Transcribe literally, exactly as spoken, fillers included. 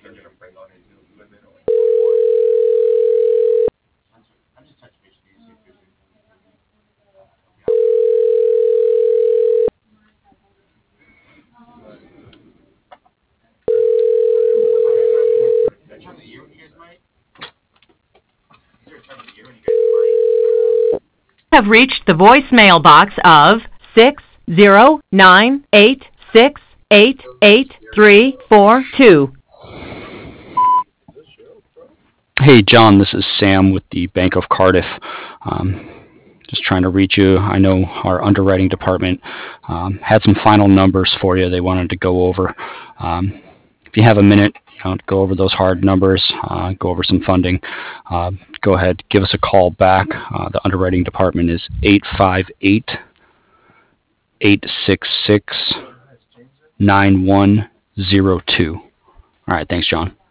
Have reached the voicemail box of six zero nine eight six eight eight three four two. Hey, John, this is Sam with the Bank of Cardiff. Um, just trying to reach you. I know our underwriting department um, had some final numbers for you they wanted to go over. Um, if you have a minute, you know, go over those hard numbers, uh, go over some funding, uh, go ahead, give us a call back. Uh, the underwriting department is eight five eight, eight six six, nine one zero two. All right, thanks, John.